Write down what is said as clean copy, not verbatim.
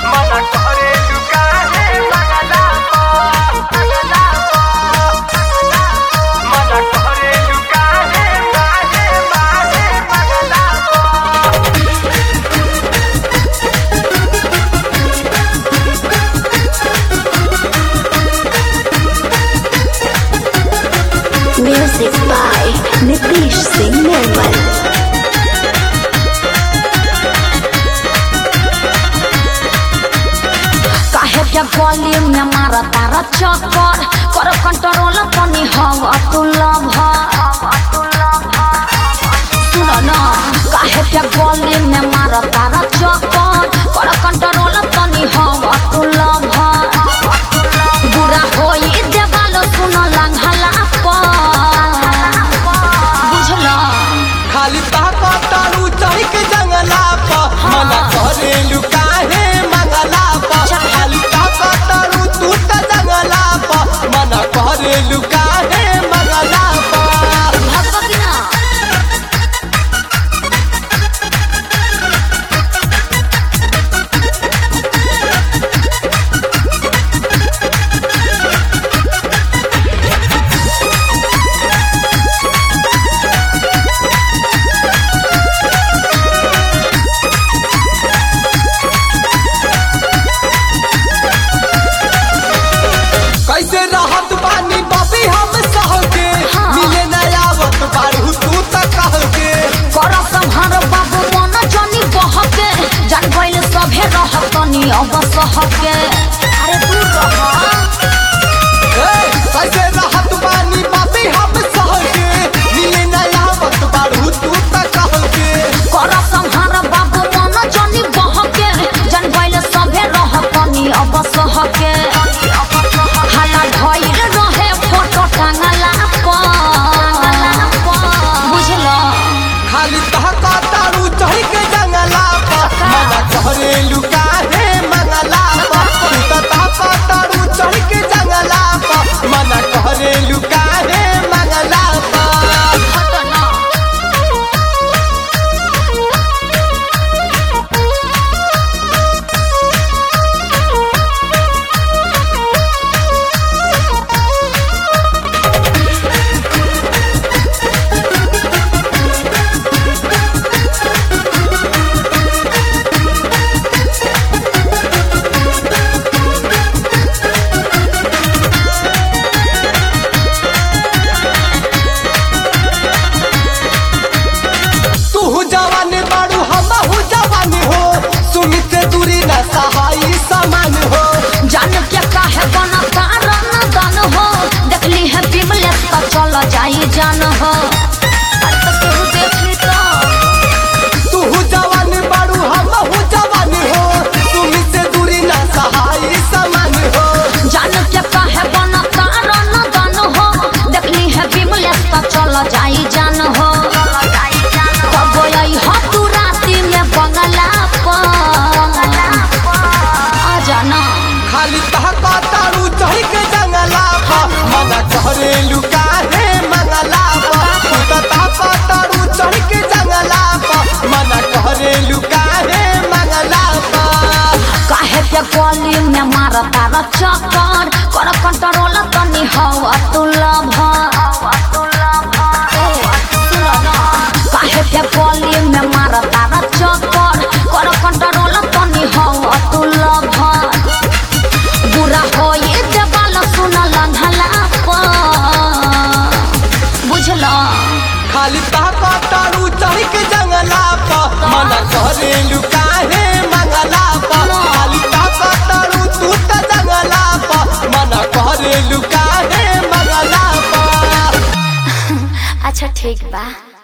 मना करे लुकाहे मंगला मना करे लुकाहे बाजे बाजे मंगला Music by Nitish Singh Nirmal. काहे के गली में मारा तारा चक्कर कर कंट्रोल तनी हवा तू लभा सुन ना काहे के गली में मारा तारा चक्कर कर कंट्रोल तनी हवा तू लभा बुरा होई देवालो सुन लंघला बुझला खाली ताकतारू चाहि के जंगला प मना करे लुकाहे मंगला प खाली ताकतारू तू त जंगला प मना करे लुकाहे मंगला प भगवती ना कैसे रहत बानी बबी हम सह के मिले न आवत बारू तू त कह के कर संहार बाबू मन जनी बहके जान गइल सभे रहतनी अब सहके अरे तू रह कैसे रहत बानी बबी हम सह के मिले न आवत बारू तू त कह के कर संहार बाबू मन जनी बहके जान गइल सभे रहतनी अब सहके हाला धइल रहे फोटो टांगला बुझलो खाली ताकतारू चाहि के जंगला प मना करे लुकाहे मंगला प तू त ताकतारू चाहि के जंगला प मना करे लुकाहे मंगला प घटना तू जवान बारू हमहू जवान हो सुमित से दूरी न सहाई समान हो जान के काहे बना कारण दान हो देखली है बिमलेश का चल जाई जान हो अरे तो तू देखली तो तू जवान बारू हमहू जवान हो सुमित से दूरी न सहाई समान हो जान के काहे बना कारण दान हो देखली है बिमलेश का चल जाई जान हो कब आई हो तू राती में बंगला आ जाना खाली ताकतारू चाहि के जंगला प मना करे लुकाहे मंगला प तू त ताकतारू चाहि के जंगला प मना करे लुकाहे मंगला प काहे के गली में मारा तारा चक्कर कर कंट्रोल तनी हवा तू लभा काहे के गली में मारा तारा चक्कर कर कंट्रोल तनी हवा तू लभा बुरा होई देवाल सुन लंघला बुझला खाली ताकतारू चाहि के जंगला प मना करे लुकाहे मंगला प खाली ताकतारू तू त जंगला प मना करे लुकाहे मंगला प अच्छा ठीक बा।